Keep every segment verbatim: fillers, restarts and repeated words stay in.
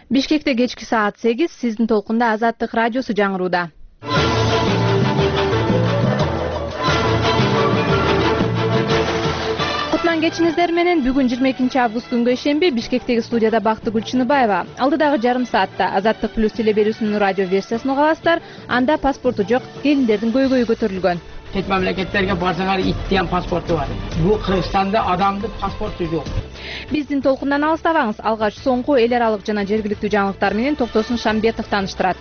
Бишкекте кечки саат сегиз, сиздин толкунда Азаттык радиосу жаңырууда. Кутман кечиңиздер менен бүгүн жыйырма экинчи август күнгө ишемби Бишкектеги студияда Бактыгүл Гүлчүнүбаева. Алдыдагы жарым саатта Азаттык плюс теле берүүсүнүн радио версиясын уга аласыздар. Анда паспорту жок келиндердин көйгөйү көтөрүлгөн. Чет мамлекеттерге барсаңар иттен паспорту бар. Бул Кыргызстанда адамдын паспорту жок. Биздин толкундан алыстабаңыз. Алгач соңку эл аралык жана жергиликтүү жаңылыктар менен Токтосун Шамбетов тааныштырат.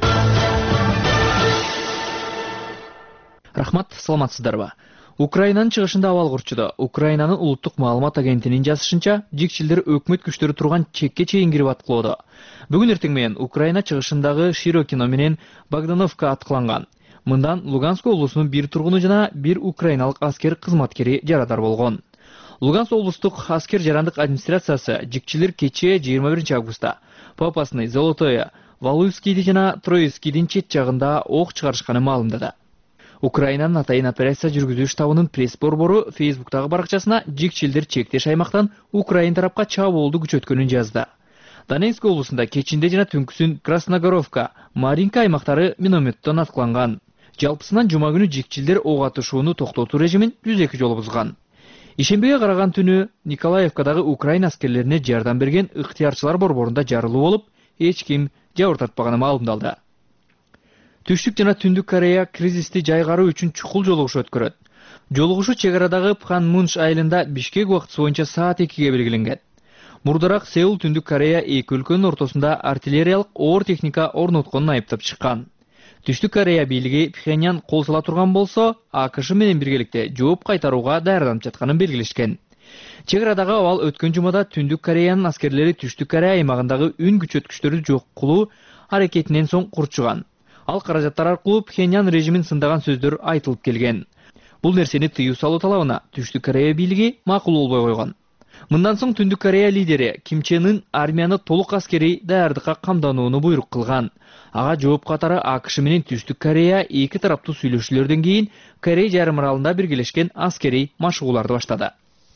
Рахмат, саламатсыздарбы? Украинанын чыгышында абал курчуду. Украинанын улуттук маалымат агенттигинин жазышынча, жикчилдер өкмөт күчтөрү турган чекке чейин кирип аткылоодо. Бүгүн эртең менен Украина чыгышындагы Широкино менен Богдановка аткыланган. Мындан Луганск облусунун бир тургуну жана бир украиналык аскер кызматкери жарадар болгон. Луганск облустук аскер жарандык администрациясы жикчилер кечээ жыйырма биринчи августта Попасный, Золотое, Валуйскийди жана Троицкийдин чет жагында ок чыгарышканы маалымдады. Украинанын атайын операция жүргүзүү штабынын пресс борбору Facebooктагы баракчасына жикчилдер чектеш аймактан Украин тарапка чабуулду күчөткөнүн жазды. Донецк облусунда кечинде жана түнкүсүн Красногоровка, Маринка аймактары минометтон аткыланган. Жалпысынан жума күнү жикчилдер ок атышууну токтотуу режимин жүз эки жолу бузган. Ишембиге караган түнү Николаевкадагы Украин аскерлерине жардам берген ыктыярчылар борборунда жарылуу болуп, эч ким жабыр тартпаганы маалымдалды. Түштүк жана Түндүк Корея кризисти жайгаруу үчүн чукул жолугушуу өткөрөт. Жолугушуу чек арадагы Пханмунж айылында Бишкек убактысы боюнча саат экиге белгиленген. Мурдараак Сеул Түндүк Корея эки өлкөнүн ортосунда артиллериялык оор техника орнотконун айыптап чыккан. Түштүк Корея бийлиги Пхеньян кол сала турган болсо, АКШ менен биргеликте жооп кайтарууга даярданып жатканын белгилешкен. Чек арадагы абал өткөн жумада Түндүк Кореянын аскерлери Түштүк Корея аймагындагы үн күчөткүчтөрдү жок кылуу аракетинен соң курчуган. Ал каражаттар аркылуу Пхеньян режимин сындаган сөздөр айтылып келген. Бул нерсени тыюу салуу талабына Түштүк Корея бийлиги макул болбой койгон. Мындан соң Түндүк Корея лидери Ким Чен Ын армияны толук аскерий даярдыкка камданууну буйрук кылган. Ага жооп катары АКШ менен Түштүк Корея эки тараптуу сүйлөшүүлөрдөн кийин Корей жарым аралында биргелешкен аскерий машыгууларды баштады.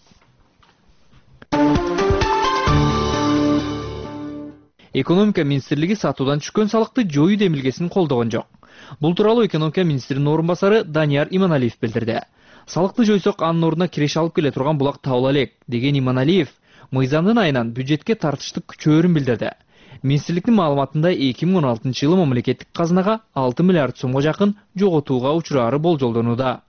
Экономика министрлиги сатуудан түшкөн салыкты жоюу демилгесин колдогон жок. Бул тууралуу экономика министринин орун басары Данияр Иманалиев билдирди. Салыкты жойсок анын ордуна киреш алып келе турган булак табыла элек деген Иманалиев мыйзамдын айынан бюджетке тартыштык күчөөрүн билдирди. Министрликтин маалыматында эки миң он алтынчы жылы мамлекеттик казынага алты миллиард сомго жакын жоготууга учурары болжолдонууда.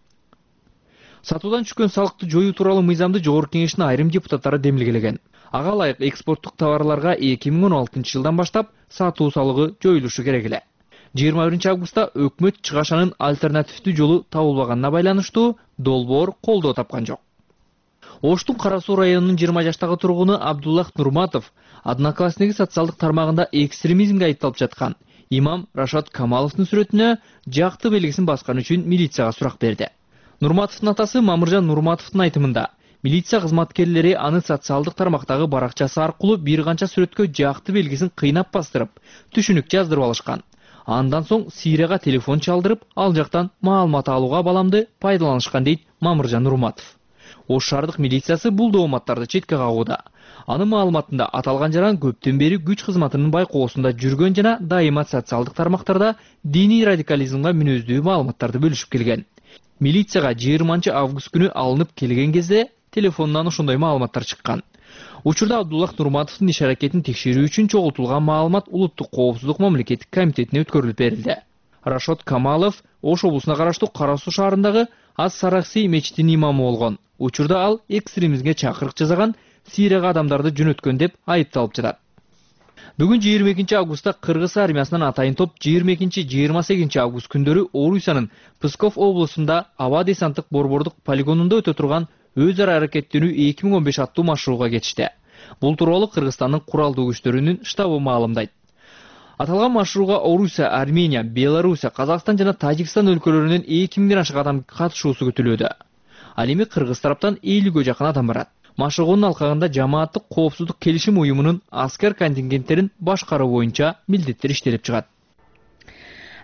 Сатуудан түшкөн салыкты жоюу тууралуу мыйзамды жогорку кеңештин айрым депутаттары демилгелеген. Ага ылайык экспорттук товарларга эки миң он алтынчы жылдан баштап сатуу салыгы жоюлушу керек эле. жыйырма биринчи августта өкмөт чыгашанын альтернативдүү жолу табылбаганына байланыштуу долбоор колдоо тапкан жок. Оштун Кара Суу районунун жыйырма жаштагы тургуну Абдуллах Нурматов Одноклассники социалдык тармагында экстремизмге айыпталып жаткан имам Рашод Камаловдун сүрөтүнө жакты белгисин баскан үчүн милицияга сурак берди. Нурматовдун атасы Мамыржан Нурматовдун айтымында, милиция кызматкерлери аны социалдык тармактагы баракчасы аркылуу бир канча сүрөткө жакты белгисин кыйнап бастырып, түшүнүк жаздырып алышкан. Андан соң Сирияга телефон чалдырып, ал жактан маалымат алууга баламды пайдаланышкан дейт Мамыржан Нурматов. Ош шаардык милициясы бул дооматтарды четке кагууда. Анын маалыматында аталган жаран көптөн бери күч кызматынын байкоосунда жүргөн жана дайыма социалдык тармактарда диний радикализмге мүнөздүү маалыматтарды бөлүшүп келген. Милицияга жыйырманчы август күнү алынып келген кезде телефонунан ошондой маалыматтар чыккан. Учурда Абдуллах Нурматовдун иш аракетин текшерүү үчүн чогултулган маалымат Улуттук коопсуздук мамлекеттик комитетине өткөрүлүп берилди. Рашод Камалов Ош облусуна караштуу Кара Суу шаарындагы Ас-Саракси мечитинин имамы болгон. Учурда ал экстремизмге чакырык жасаган, Сирияга адамдарды жөнөткөн деп айыпталып жатат. Бүгүн жыйырма экинчи августта Кыргыз армиясынын атайын топ жыйырма экинчи жыйырма сегизинчи август күндөрү Орусиянын Псков облусунда аба десанттык борбордук полигонунда өтө турган өз ара аракеттенүү эки миң он беш аттуу машыгууга кетишти. Бул тууралуу Кыргызстандын куралдуу күчтөрүнүн штабы маалымдайт. Аталган машыгууга Орусия, Армения, Белоруссия, Казакстан жана Тажикстан өлкөлөрүнөн эки миңден ашык адам катышуусу күтүлүүдө. Ал эми Кыргыз тараптан элүүгө жакын адам барат. Машыгуунун алкагында жамааттык коопсуздук келишим уюмунун аскер контингенттерин башкаруу боюнча милдеттер иштелип чыгат.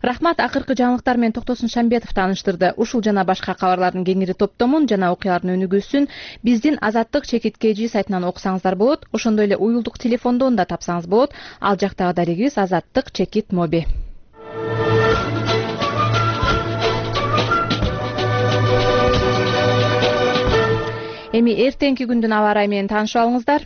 Рахмат, акыркы жаңылыктар менен Токтосун Шамбетов тааныштырды. Ушул жана башка кабарлардын кеңири топтомун жана окуялардын өнүгүүсүн биздин Азаттык чекит kg сайтынан окусаңыздар болот. Ошондой эле уюлдук телефондон да тапсаңыз болот. Ал жактагы дарегибиз Азаттык чекит моби. Эми эртеңки күндүн аба ырайы менен таанышып алыңыздар.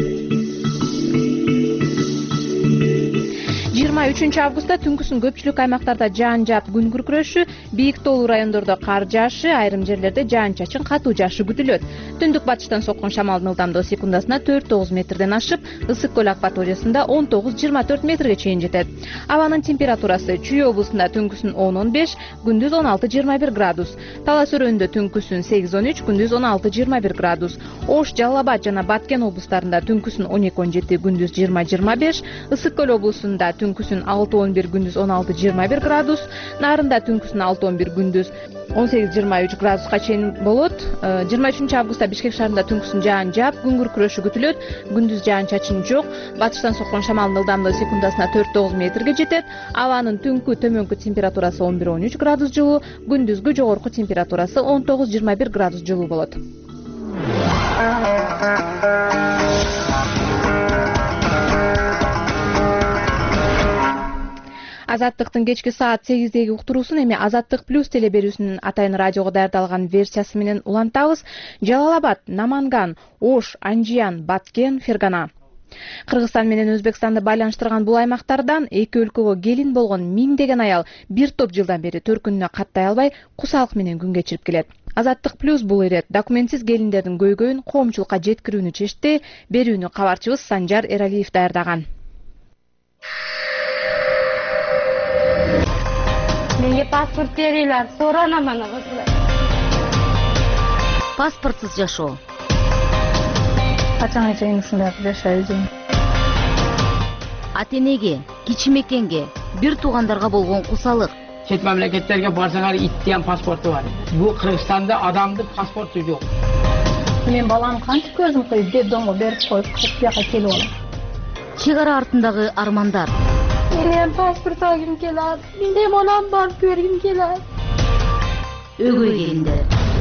жыйырма үчүнчү августта түнкүсүн көпчүлүк аймактарда жаан жаап күн күркүрөшү, бийик тоолуу райондордо кар жаашы, айрым жерлерде жаан чачын катуу жаашы күтүлөт. Түндүк батыштан соккон шамалдын ылдамдыгы секундасына төрт тогуз метрден ашып, ысык көл акваториясында он тогуз жыйырма төрт метрге чейин жетет. Абанын температурасы Чүй облусунда түнкүсүн он он беш, күндүз он алты жыйырма бир градус, Талас өрөөнүндө түнкүсүн сегиз он үч, күндүз он алты жыйырма бир градус, Ош, Жалал Абад жана Баткен облустарында түнкүсүн он эки он жети, күндүз жыйырма жыйырма беш, Ысык көл облусунда түнкүсүн алты он бир, күндүз он алты жыйырма бир градус, Нарында түнкүсүн алты он бир, күндүз он сегиз жыйырма үч градуска чейин болот. жыйырма үчүнчү августта Бишкек шаарында түнкүсүн жаан жаап, күн күркүрөшү күтүлөт, күндүз жаан чачын жок, батыштан соккон шамалдын ылдамдыгы секундасына төрт тогуз метрге жетет. Абанын түнкү төмөнкү температурасы он бир он үч градус жылуу, күндүзгү жогорку температурасы он тогуз жыйырма бир градус жылуу болот. Азаттыктын кечки саат сегиздеги уктуруусун эми Азаттык плюс теле берүүсүнүн атайын радиого даярдалган версиясы менен улантабыз. Жалал Абад, Наманган, Ош, Анжиян, Баткен, Фергана. Кыргызстан менен Өзбекстанды байланыштырган бул аймактардан эки өлкөгө келин болгон миңдеген аял бир топ жылдан бери төркүнүнө каттай албай, кусалык менен күн кечирип келет. Азаттык плюс бул ирет документсиз келиндердин көйгөйүн коомчулукка жеткирүүнү чечти. Берүүнү кабарчыбыз Санжар Эралиев даярдаган. Menga pasport beringlar, so'ranaman o'zlar. Pasportsiz жашоо. Qachongacha endi shunday qilib yashaysiz? Ата-энеге, кичи мекенге, бир туугандарга болгон кусалык. Chet mamlakatlarga borsalar itni ham pasporti bor. Bu Qirg'izistonda odamning pasporti yo'q. Men balamni qancha ko'zim qo'yib, detdonga berib qo'yib, bu yoqqa kelib olaman. Chegara артындагы армандар. Men ham pasport olgim keladi. Menda ham onam bor, ko'rgim keladi. Өгөй келиндер.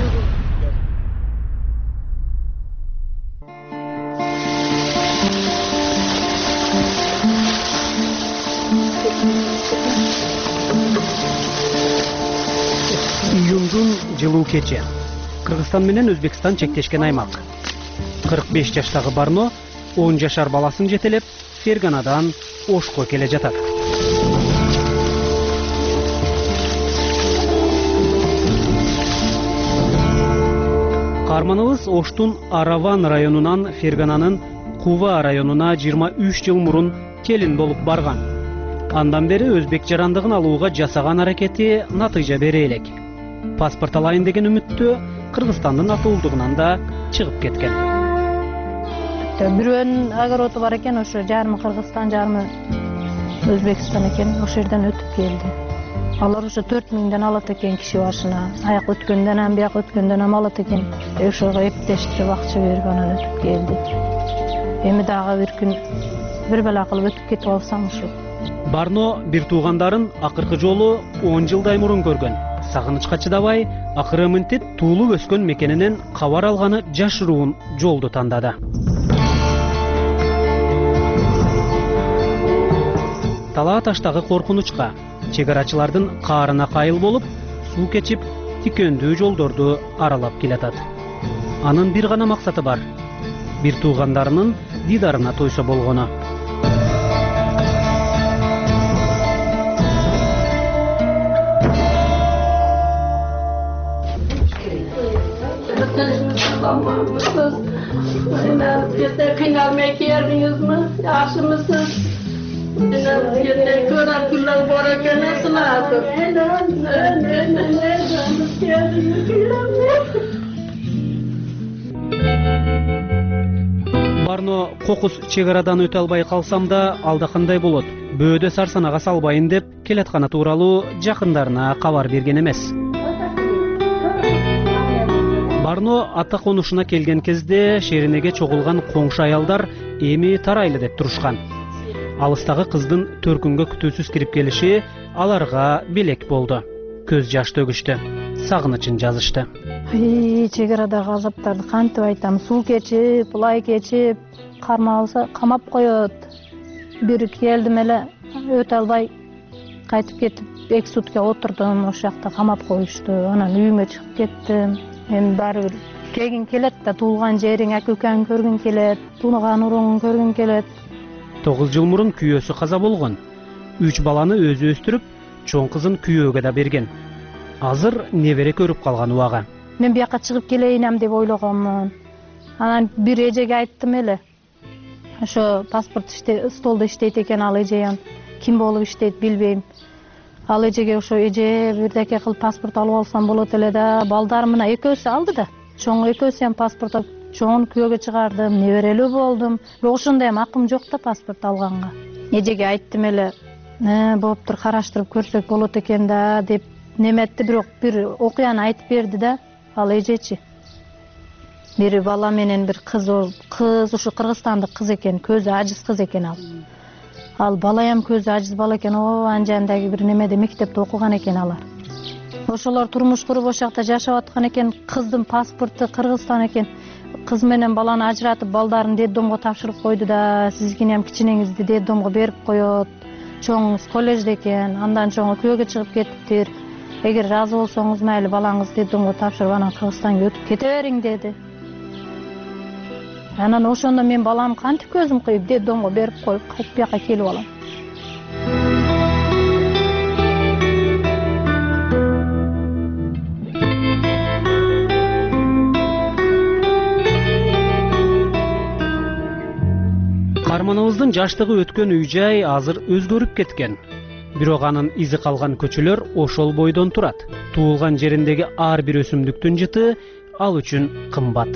Июндун жылуу кечи. Кыргызстан менен Өзбекстан чектешкен аймак. кырк беш жаштагы Барно он жашар баласын жетелеп, Ферганадан Ошко келе жатат. Карманыбыз Оштун Араван районунан Фергананын Кува районуна жыйырма үч жыл мурун келин болуп барган. Андан бери өзбек жарандыгын алууга жасаган аракети натыйжа бере элек. Паспорт алайын деген үмүттө Кыргызстандын атуулдугунан да чыгып кеткен. Бирөөнүн огороду бар экен, ошо жарымы Кыргызстан, жарымы Өзбекстан экен, ошол жерден өтүп келди. Алар ошо төрт миңден алат экен киши башына. Аяк өткөндөн ham, бияк өткөндөн ham алат экен. Ошого эптештирип акча берип анан өтүп келди. Эми дагы бир күн бир бала кылып өтүп кетип алсам ушул. Барно бир туугандарын акыркы жолу он жылдай мурун көргөн. Сагынычка чыдабай, акыры мынтип туулуп өскөн мекенинен кабар алганы жашыруун жолду тандады. Талаа таштагы коркунучка, чегарачылардын каарына кайыл болуп, суу кечип, тикөндүү жолдорду аралап келатат. Анын бир гана максаты бар. Бир туугандарынын дидарына тойсо болгону. Kıynalmaya geldiniz mi? Yaxşı mısınız? Kören kullar bor ekan, nasıl lazım? Барно кокус чегарадан өтө албай калсам да алда кандай болот? Бөөдө сарсанага салбайын деп келатканы тууралуу жакындарына кабар берген эмес. Барно ата конушуна келген кезде шеринеге чогулган коңшу аялдар эми тарайлы деп турушкан. Алыстагы кыздын төркүнгө күтүүсүз кирип келиши аларга белек болду. Көз жаш төгүштү, сагынычын жазышты. Чек арадагы азаптарды кантип айтам, суу кечип, лай кечип, кармалса камап коет. Бир келдим эле, өтө албай кайтып кетип, эки сутка отурдум, ошол жакта камап коюшту. Анан үйүмө чыгып кеттим. Эми баары бир келгиң келет да, туулган жериң, ака укаңды көргүң келет, тууган уруңду көргүң келет. тогуз жыл мурун күйөөсү каза болгон. үч баланы өзү өстүрүп, чоң кызын күйөөгө да берген. Азыр небере көрүп калган убага. Мен бияка чыгып келейинем деп ойлогонмун. Анан бир эжеге айттым эле. Ошо паспорт иште, столдо иштейт экен ал эже. Ким болуп иштейт билбейм. Ал эжеге ошо эже бирдеке кылып паспорт алып алсам болот эле да. Балдарым мына экөөсү алды да. Чоң экөөсү эм паспорт алып, чоңун күйөөгө чыгардым, неберелүү болдум. Бирок ошондой эм акым жок да паспорт алганга. Эжеге айттым эле, "Э, болуптур, караштырып көрсөк болот экен да" деп неметти, бирок бир окуяны айтып берди да. Ал эжечи. Бир бала менен бир кыз, кыз ушу кыргызстандык кыз экен, көзү ажиз кыз экен ал. Ал бала эм көзү ажиз бала экен, о, анжандагы бир немеде мектепте окуган экен алар. Ошолор турмуш куруп ошол жакта жашап аткан экен, кыздын паспорту Кыргызстан экен. Кыз менен баланы ажыратып, балдарын детдомго тапшырып койду да, сизгини эм кичинеңизди детдомго берип коет. Чоңуңуз коллежде экен, андан чоңу күйөөгө чыгып кетиптир. Эгер разы болсоңуз майли балаңызды детдомго тапшырып, анан Кыргызстанга өтүп кете бериң деди. Анан ошондо мен балам кантип көзүм кыйып детдомго берип коюп, кайтып бияка келип алам. Каарманыбыздын жаштыгы өткөн үй-жай азыр өзгөрүп кеткен. Бирок анын изи калган көчөлөр ошол бойдон турат. Туулган жериндеги ар бир өсүмдүктүн жыты ал үчүн кымбат.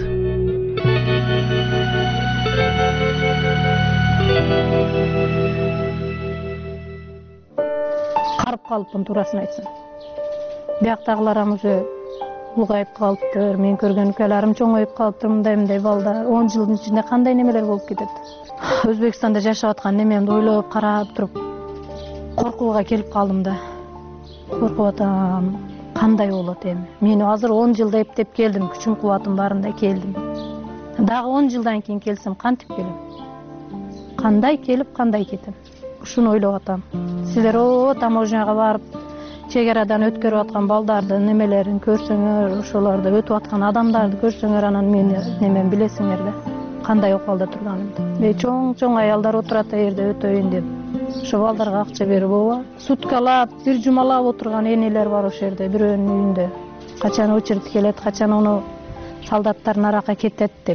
Карып калыпмын, туурасын айтсам. Бияктагыларым уже улгайып калыптыр, мен көргөн укаларым чоңоюп калыптыр, мындай мындай балдар он жылдын ичинде кандай немелер болуп кетет. Өзбекстанда жашап аткан немемди ойлоп карап туруп коркууга келип калдым да. Коркуп атам, кандай болот эми? Мен азыр он жылда эптеп келдим, күчүм кубатым барында келдим. Дагы он жылдан кийин келсем кантип келем? Кандай келип, кандай кетем? Ушуну ойлоп атам. Силер о таможняга барып, чек арадан өткөрүп аткан балдарды немелерин көрсөңөр, ошолорду өтүп аткан адамдарды көрсөңөр, анан мени немен билесиңер да. Кандай окуалда турганымды. Мен чоң-чоң аялдар отурат жерде өтөйүн деп. Ошо балдарга акча берип ооба. Суткалап, бир жумалап отурган энелер бар ошол жерде, бирөөнүн үйүндө. Качан очередь келет, качан ону солдаттар нарака кетет деп.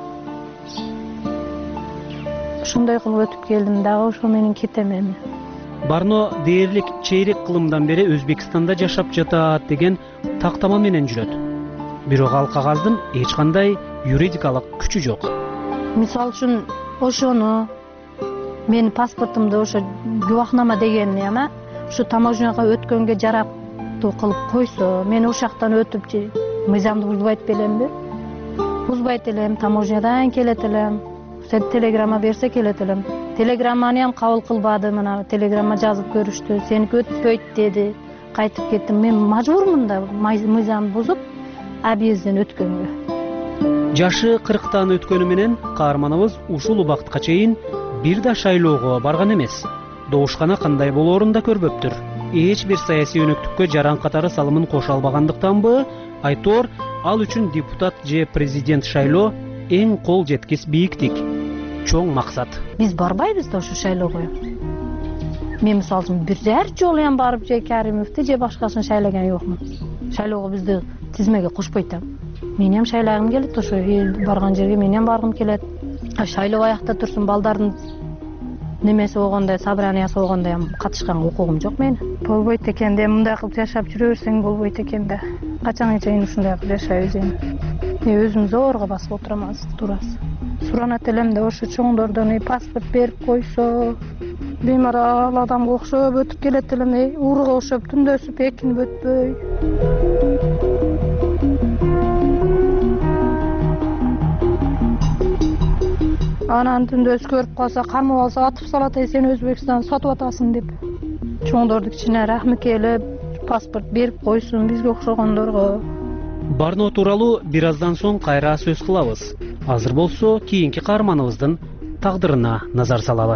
Ошондой кылып өтүп келдим дагы, ошо менен кетем эми. Барно дээрлик чейрек кылымдан бери Өзбекстанда жашап жатат деген тактама менен жүрөт. Бирок ал кагаздын эч кандай юридикалык күчү жок. Мисалы үчүн ошону мен паспортумду ошо губахнама дегенни эме ушу таможняга өткөнгө жарактуу кылып койсо, мен ошол жактан өтүп же мыйзамды бузбайт белемби? Бузбайт элем, таможнядан келет элем. Сен телеграмма берсе келет элем. Телеграмманы ham кабыл кылбады, мына телеграмма жазып көрүштү. Сеники өтпөйт деди. Кайтып кеттим. Мен мажбурмун да мыйзамды бузуп, объезден өткөнгө. Жашы кырктан өткөнү менен каарманыбыз ушул убакытка чейин бир да шайлоого барган эмес. Добушкана кандай болоорун да көрбөптүр. Эч бир саясий өнөктүккө жаран катары салымын кошо албагандыктанбы, айтор ал үчүн депутат же президент шайлоо эң кол жеткис бийиктик, чоң максат. Биз барбайбыз да ошо шайлоого. Мен мисалы үчүн бир жер жолу ham барып же Каримовду же башкасын шайлаган жокмун. Шайлоого бизди тизмеге кошпойт да. Мен ham шайлагым келет, ошо эл барган жерге мен ham баргым келет. Шайлоо аякта турсун, балдардын немеси болгондой, собраниясы болгондой ham катышканга укугум жок менин. Болбойт экен да, мындай кылып жашап жүрө берсең болбойт экен да. Качанга чейин ушундай кылып жашайбыз эми. Мен өзүм зорго басып отурам азыр, туурасы. Суранат элем да ошо чоңдордон паспорт берип койсо, беймарал адамга окшоп өтүп келет элем, урга окшоп түндөсүп экинип өтпөй. Анан түндөс көрүп калса, камап алса, атып салат, сен Өзбекстанды сатып атасың деп. чоңдорду кичине рахмет келип паспорт берип койсун бизге окшогондорго. Барно тууралуу бир аздан соң кайра сөз кылабыз. Азыр болсо кийинки каарманыбыздын тагдырына назар салалы.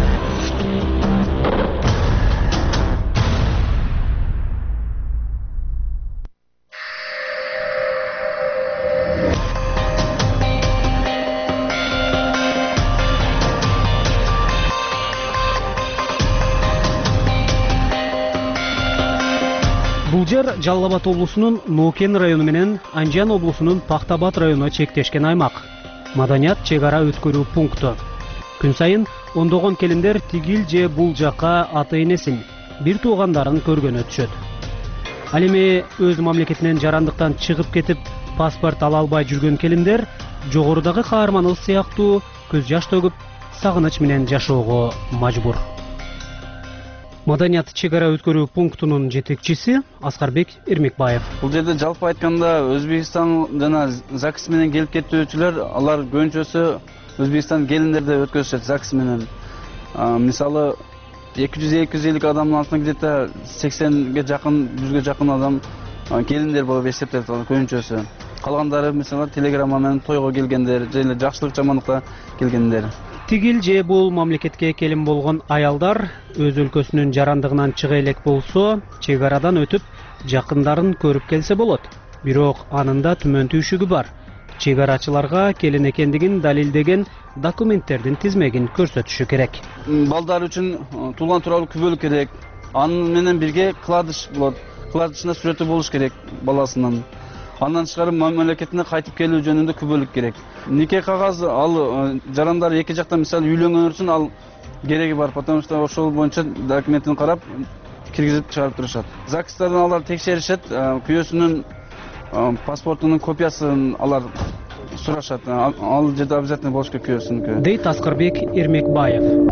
Бул жер Жалал Абад облусунун Ноокен району менен Анжан облусунун Пактабад району чектешкен аймак. Маданият чек ара өткөрүү пункту. Күн сайын ондогон келиндер тигил же бул жакка ата-энесин, бир туугандарын көргөнү өтүшөт. Ал эми өз мамлекетинен жарандыктан чыгып кетип, паспорт ала албай жүргөн келиндер жогорудагы каарманыбыз сыяктуу көз жаш төгүп, сагыныч менен жашоого мажбур. Маданият чек ара өткөрүү пунктунун жетекчиси Аскарбек Эрмекбаев. Бул жерде жалпы айтканда Өзбекстан жана ЗАГС менен келип кетүүчүлөр, алар көбүнчөсү Өзбекстан келиндерде өткөзүшөт ЗАГС менен. Мисалы эки жүз эки жүз элүү адамдын артынан где-то сексенге жакын, жүзгө жакын адам келиндер болуп эсептелет көбүнчөсү. Калгандары мисалы телеграмма менен тойго келгендер, же эле жакшылык жамандыкка келгендер. Тигил же бул мамлекетке келин болгон аялдар өз өлкөсүнүн жарандыгынан чыга элек болсо, чек арадан өтүп, жакындарын көрүп келсе болот. Бирок анын да түмөн түйшүгү бар. Чек арачыларга келин экендигин далилдеген документтердин тизмегин көрсөтүшү керек. Балдар үчүн туулган тууралуу күбөлүк керек. Анын менен бирге кладыш болот. Кладышында сүрөтү болуш керек баласынын. Андан тышкары мамлекетине кайтып келүү жөнүндө күбөлүк керек. Нике кагазы ал жарандар эки жактан мисалы үйлөнгөн үчүн ал кереги бар, потому что ошол боюнча документин карап киргизип чыгарып турушат. ЗАГСтардан алар текшеришет, күйөөсүнүн паспортунун копиясын алар сурашат. Ал жерде обязательно болуш керек күйөөсүнүкү. Дейт Аскарбек Эрмекбаев.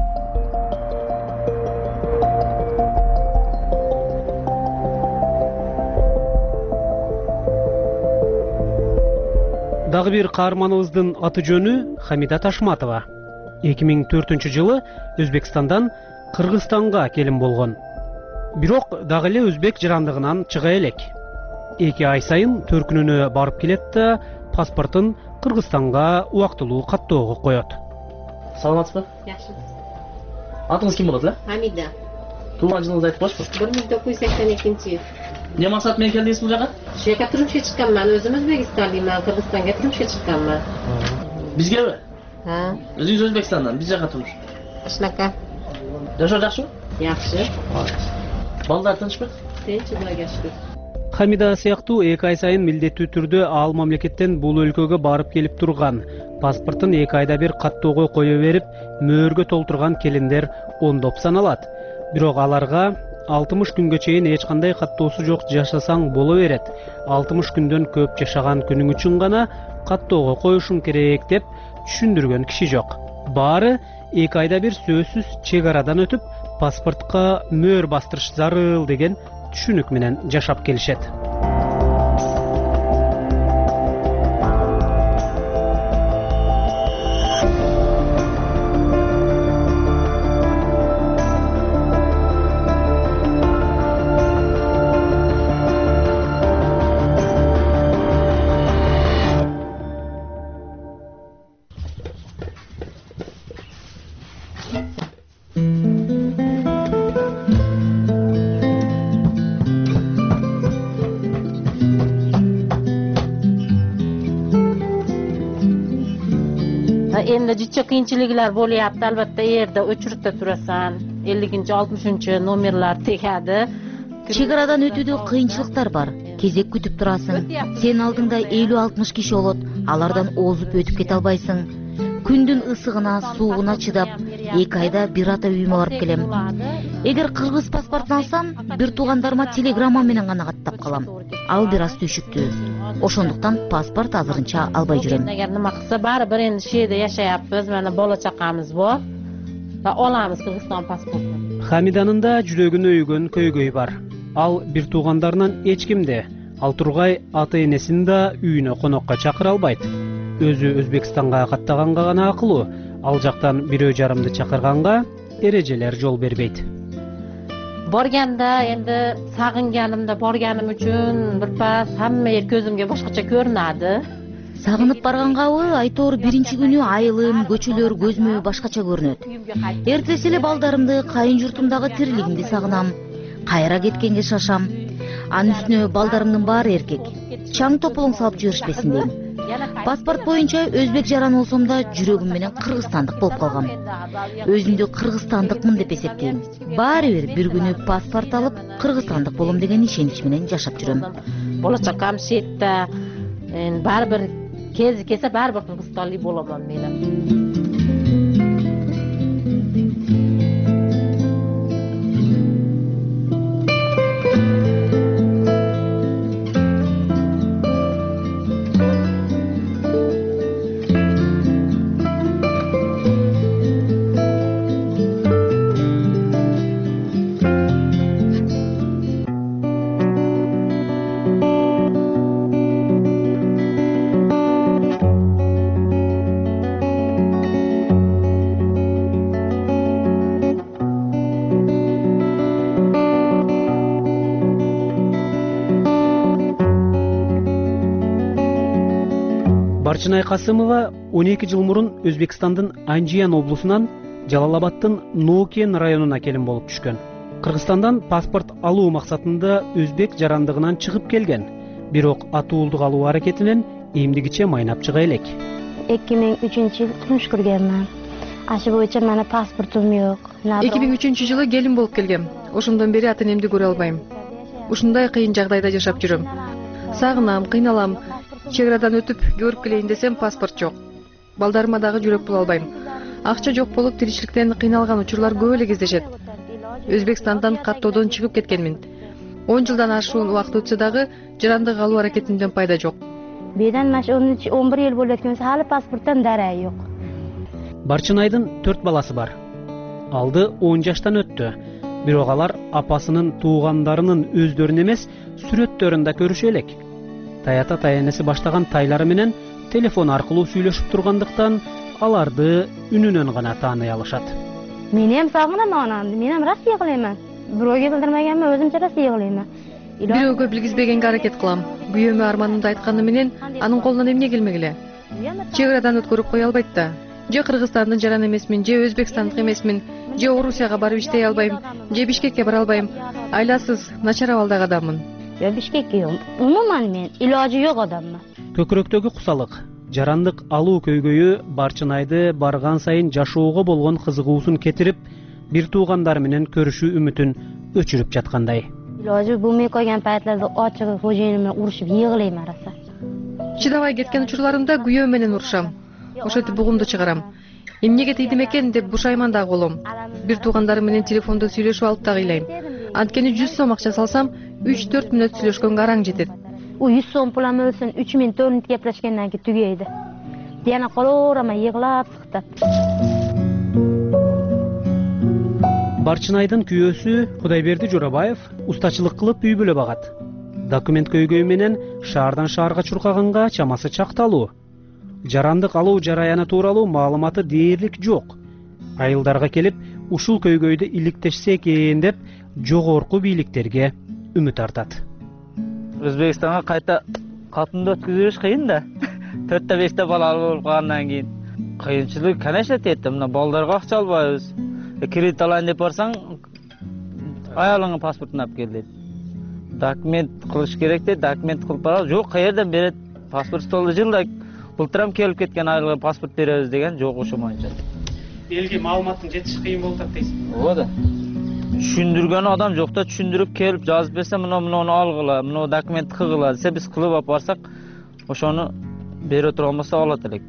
Дагы бир каарманыбыздын аты жөнү Хамида Ташматова. эки миң төртүнчү жылы Өзбекстандан Кыргызстанга келин болгон. Бирок дагы эле өзбек жарандыгынан чыга элек. эки ай сайын төркүнүнө барып келет да паспортун Кыргызстанга убактылуу каттоого коет. Саламатсызбы? Жакшы. Атыңыз ким болот эле? Хамида. Туулган жылыңызды айтып коюшпу? бир миң тогуз жүз сексен экинчи. Эмне максат менен келдиңиз бул жака? Ушул жака турмушка чыкканмын. Өзүм Өзбекстандамын, Кыргызстанга турмушка чыкканмын. Бизгеби? Ha. Өзүңүз Өзбекстандан, биз жака турмуш. Ушунака. Жашоо жакшыбы? Жакшы. Балдар тынчпы? Тынч, Кудайга шүкүр. Хамида сыяктуу эки ай сайын милдеттүү түрдө ал мамлекеттен бул өлкөгө барып келип турган. Паспортун эки айда бир каттоого кое берип, мөөргө толтурган келиндер ондоп саналат. Бирок аларга алтымыш күнгө чейин эч кандай каттоосу жок жашасаң боло берет. алтымыш күндөн көп жашаган күнүң үчүн гана каттоого коюшуң керек деп түшүндүргөн киши жок. Баары эки айда бир сөзсүз чек арадан өтүп, паспортко мөөр бастырыш зарыл деген түшүнүк менен жашап келишет. Endi juda qiyinchiliklar bo'lyapti. Albatta, yerda o'chiribda turasan. elliginchi oltmishинчи номерлар tegadi. Чек арадан өтүүдө кыйынчылыктар бар. Кезек күтүп турасың. Сен алдыңда элүү алтымыш киши болот. Алардан озуп өтүп кете албайсың. Күндүн ысыгына, суугуна чыдап, эки айда бир ата үйүмө барып келем. Эгер кыргыз паспортун алсам, бир туугандарыма телеграмма менен гана каттап калам. Ал бир аз түйшүктүү. Ошондуктан паспорт азырынча албай жүрөм. Эгер нема кылса, баары бир энди шеде жашаяппыз, мана бала чакамыз бар. Ва оламыз Кыргызстан паспортун. Хамиданын да жүрөгүн өйгөн көйгөй бар. Ал бир туугандарынан эч кимди, ал тургай ата-энесин да үйүнө конокко чакыра албайт. Өзү Өзбекстанга каттаганга гана акылуу, ал жактан бирөө жарымды чакырганга эрежелер жол бербейт. borganda endi sag'inganimda borganim uchun birpas hamma yer ko'zimga boshqacha ko'rinadi. Сагынып баргангабы айтор биринчи күнү айылым, көчөлөр көзмө башкача көрүнөт. Эртеси эле балдарымды, кайын журтумдагы тирилигимди сагынам. Кайра кеткенге шашам. Анын үстүнө балдарымдын баары эркек. Чаң тополоң салып жиберишпесин дейм. Паспорт боюнча өзбек жаран болсом да жүрөгүм менен кыргызстандык болуп калгам. Өзүмдү кыргызстандыкмын деп эсептейм. Баары бир бир күнү паспорт алып кыргызстандык болом деген ишенич менен жашап жүрөм. Болачакам четте. Баары бир kezi kese bari bir Kırgızstanlı bolamam benim. Барчынай Касымова он эки жыл мурун Өзбекстандын Анжиян облусунан Жалалабадтын Нокен районуна келин болуп түшкөн. Кыргызстандан паспорт алуу максатында өзбек жарандыгынан чыгып келген. Бирок атуулдук алуу аракетинен эмдигиче майнап чыга элек. эки миң үчүнчү жыл турмуш көргөнмүн. Ашы боюнча менин паспортум жок. эки миң үчүнчү жылы келин болуп келгем. Ошондон бери ата энемди көрө албайм. Ушундай кыйын жагдайда жашап жүрөм. Сагынам, кыйналам. Чек арадан өтүп көрүп келейин десем паспорт жок. Балдарыма дагы жүрөк боло албайм. Акча жок болуп тиричиликтен кыйналган учурлар көп эле кездешет. Өзбекстандан каттоодон чыгып кеткенмин. он жылдан ашуун убакыт өтсө дагы жарандык алуу аракетинден пайда жок. Беден маш он бир эл болуп кеткен хали паспорттон дарай жок. Барчынайдын төрт баласы бар. Алды он жаштан өттү. Бирок алар апасынын туугандарынын өздөрүн эмес, сүрөттөрүн да көрүшө элек. Таята таянеси баштаган тайлары менен телефон аркылуу сүйлөшүп тургандыктан аларды үнүнөн гана тааный алышат. Мен эм сагынам анамды, мен эм Россия кылайман. Бирөөгө билдирмегенме өзүмчө Россия кылайман. Бирөөгө билгизбегенге аракет кылам. Күйөөмө арманымды айтканы менен анын колунан эмне келмегиле. Чек арадан өткөрүп кое албайт да. Же Кыргызстандын жараны эмесмин, же Өзбекстандык эмесмин, же Орусияга барып иштей албайм, же Бишкекке бара албайм. Айласыз, начар абалдагы адаммын. Я Бишкекке жок. Умуман мен илажы жок адаммын. Көкүрөктөгү кусалык, жарандык алуу көйгөйү Барчынайды барган сайын жашоого болгон кызыгуусун кетирип, бир туугандары менен көрүшүү үмүтүн өчүрүп жаткандай. Илажы булмай койгон паятларда ачык хожейин менен урушуп йыгылайм араса. Чыдабай кеткен учурларымда күйөөм менен урушам. Ошентип бугумду чыгарам. Эмнеге тийдим экен деп бушайман да болом. Бир туугандары менен телефондо сүйлөшүп алып да кыйлайм. Анткени жүз сом акча салсам, үч төрт мүнөт сүйлөшкөнгө араң жетет. У жүз сом пулам өлсүн, үч миң төрт мүнөт кеплешкенден кийин түгөйдү. Дияна колоорама йыгылап сыктап. Барчынайдын күйөөсү Кудайберди Жорабаев устачылык кылып үй бүлө багат. Документ көйгөй менен шаардан шаарга чуркаганга чамасы чакталуу. Жарандык алуу жараяны тууралуу маалыматы дээрлик жок. Айылдарга келип, ушул көйгөйдү иликтешсе экен деп жогорку бийликтерге үмүт артат. Өзбекстанга кайта катымды өткүзүш кыйын да. төрттө беште бала болуп калгандан кийин кыйынчылык конечно тетти. Мына балдарга акча албайбыз. Кредит алайын деп барсаң, аялыңа паспортун алып кел дейт. Документ кылыш керек дейт, документ кылып барабыз. Жок, каерден берет? Паспорт столду жылда былтырам келип кеткен айылга паспорт беребиз деген жок ошо боюнча. Элге маалыматтын жетиши кыйын болуп атат дейсиз. Ооба да. Түшүндүргөн адам жок да, түшүндүрүп келип жазып берсе, мына муну алгыла, мына документ кылгыла десе, биз кылып алып барсак, ошону бере турган болсо алат элек.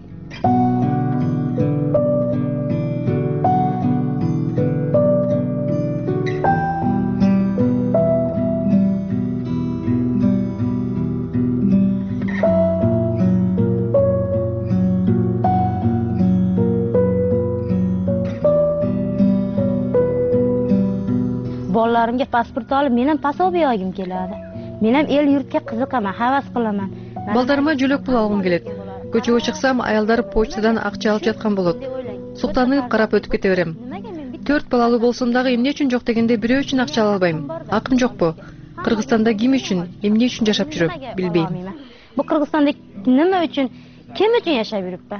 Bolalarimga pasport olib, men ham пособие olgim keladi. Men ham el yurtga qiziqaman, havas qilaman. Балдарыма жөлөк пул алгым келет. Көчөгө чыксам, аялдар почтадан акча алып жаткан болот. Суктанып карап өтүп кете берем. төрт балалуу болсом дагы эмне үчүн жок дегенде бирөө үчүн акча ала албайм. Акым жокпу? Кыргызстанда ким үчүн, эмне үчүн жашап жүрөм, билбейм. Бул Кыргызстанда неме үчүн, ким үчүн жашап жүрүп?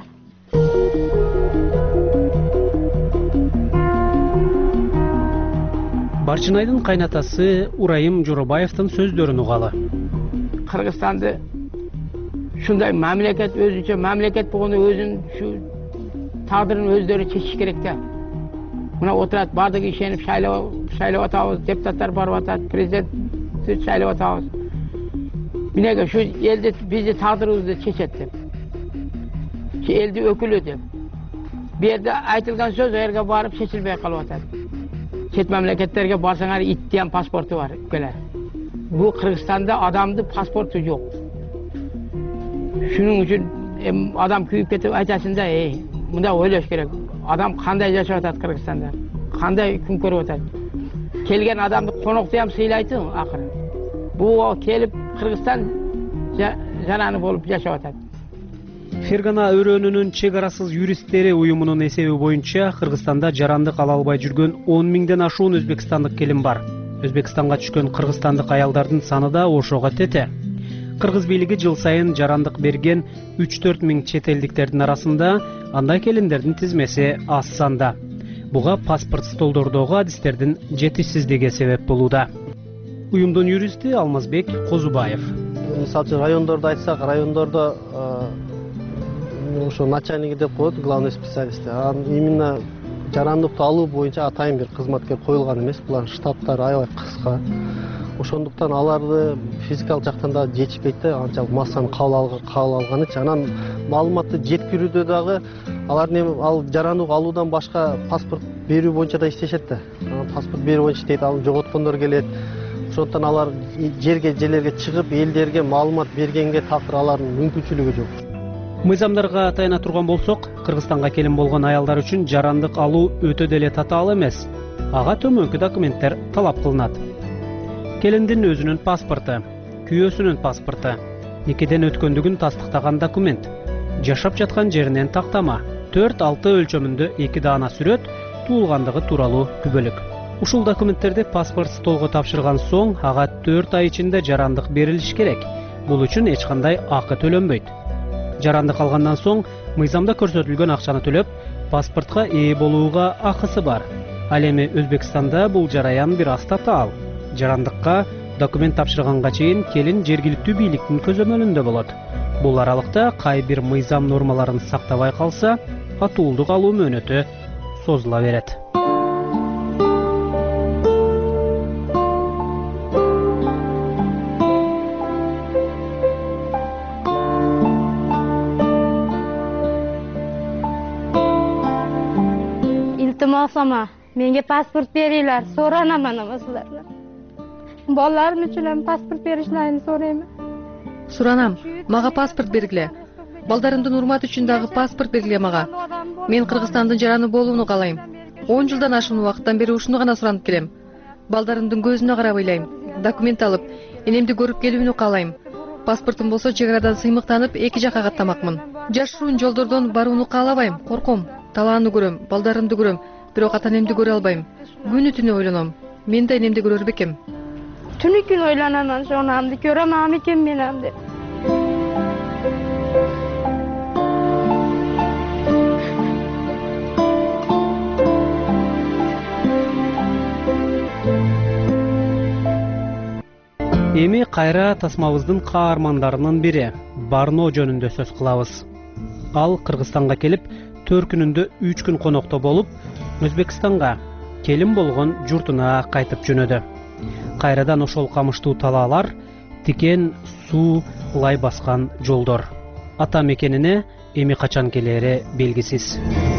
Барчынайдын кайнатасы Урайым Жоробаевдин сөздөрүн угалы. Кыргызстанды ушундай мамлекет өзүнчө мамлекет болгону өзүнүн ушу тагдырын өздөрү чечиш керек да. Мына отурат, бардыгы ишенип шайлап шайлап атабыз, депутаттар барып атат, президентти шайлап атабыз. Минеге ушу элди бизди тагдырыбызды чечет деп. Ки элди өкүлү деп. Бу жерде айтылган сөз жерге барып чечилбей калып атат. Чет мамлекеттерге барсаңар иттиен паспорту бар өлкөлөр. Бу Кыргызстанда адамды паспорту жок. Шунун үчүн адам күйүп кетип айтасың да, эй, мында ойлош керек. Адам кандай жашап атат Кыргызстанда? Кандай күн көрүп атат? Келген адамды конокту ham сыйлайтын акыры. Бу келип Кыргызстан жараны болуп жашап атат. Фергана өрөөнүнүн чек арасыз юристтери уюмунун эсеби боюнча Кыргызстанда жарандык ала албай жүргөн он миңден ашуун өзбекстандык келин бар. Өзбекстанга түшкөн кыргызстандык аялдардын саны да ошого тете. Кыргыз бийлиги жыл сайын жарандык берген үч төрт миң чет элдиктердин арасында андай келиндердин тизмеси аз санда. Буга паспорт столдордогу адистердин жетишсиздиги себеп болууда. Уюмдун юристи Алмазбек Козубаев. Мисалы үчүн райондордо айтсак, райондордо ошо начальник деп коет, главный специалист. Именно жарандыкты алуу боюнча атайын бир кызматкер коюлган эмес. Булар штаттары аябай кыска. Ошондуктан аларды физикалык жактан да жетишпейт да, анчалык массаны кабыл алганычы. Анан маалыматты жеткирүүдө дагы алардын ал жарандык алуудан башка паспорт берүү боюнча да иштешет да. Паспорт берүү боюнча иштейт, ал жоготкондор келет. Ошондуктан алар жерге жерлерге чыгып, элдерге маалымат бергенге такыр алардын мүмкүнчүлүгү жок. Мыйзамдарга таяна турган болсок, Кыргызстанга келин болгон аялдар үчүн жарандык алуу өтө деле татаал эмес. Ага төмөнкү документтер талап кылынат. Келиндин өзүнүн паспорту, күйөөсүнүн паспорту, никеден өткөндүгүн тастыктаган документ, жашап жаткан жеринен тактама, төрт алты өлчөмүндө эки даана сүрөт, туулгандыгы тууралуу күбөлүк. Ушул документтерди паспорт столго тапшырган соң, ага төрт ай ичинде жарандык берилиш керек. Бул үчүн эч кандай акы төлөнбөйт. Жарандык алгандан соң мыйзамда көрсөтүлгөн акчаны төлөп, паспортко ээ болууга акысы бар. Ал эми Өзбекстанда бул жараян бир аз татаал. Жарандыкка документ тапшырганга чейин келин жергиликтүү бийликтин көзөмөлүндө болот. Бул аралыкта кай бир мыйзам нормаларын сактабай калса, атуулдук алуу мөөнөтү созула берет. Iltimosama, menga pasport beringlar, so'ranaman ama sizlardan. Balalarim uchun ham pasport berishlarini so'rayman. Суранам, мага паспорт бергиле. Балдарымдын урматы үчүн дагы паспорт бергиле мага. Мен Кыргызстандын жараны болууну каалайм. он жылдан ашуун убакыттан бери ушуну гана суранып келем. Балдарымдын көзүнө карап ыйлайм. Документ алып, энемди көрүп келүүнү каалайм. Паспортум болсо чек арадан сыймыктанып эки жакка каттамакмын. Жашыруун жолдордон барууну каалабайм, корком. Талааны көрөм, балдарымды көрөм, бирок ата энемди көрө албайм. Күнү түнү ойлоном. Мен да энемди көрөр бекем. Түнү күн ойланамын, сонамды көрөм экен мен ам деп. Эми кайра тасмабыздын каармандарынын бири Барно жөнүндө сөз кылабыз. Ал Кыргызстанга келип, төрт күнүндө үч күн конокто болуп, Өзбекстанга келин болгон журтуна кайтып жөнөдү. Кайрадан ошол камыштуу талаалар, тикен суу лай баскан жолдор. Ата мекенине эми качан келери белгисиз.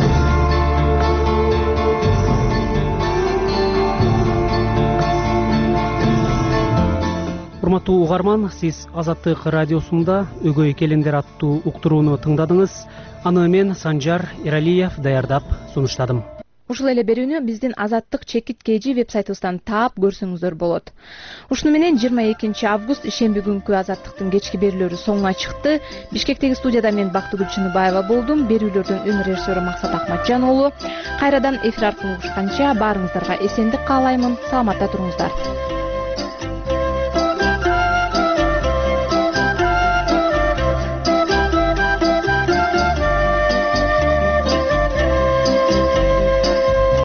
Урматтуу угарман, сиз Азаттык радиосунда Өгөй келиндер аттуу уктурууну тыңдадыңыз. Аны мен Санжар Эралиев даярдап сунуштадым. Ушул эле берүүнү биздин Азаттык чекит kg веб-сайтыбыздан таап көрсөңүздөр болот. Ушуну менен жыйырма экинчи август ишемби күнкү Азаттыктын кечки берүүлөрү соңуна чыкты. Бишкектеги студияда мен Бактыгүл Чыныбаева болдум. Берүүлөрдүн үн режиссеру Максат Акматжан уулу. Кайрадан эфир аркылуу угушканча баарыңыздарга эсендик каалаймын. Саламатта туруңуздар.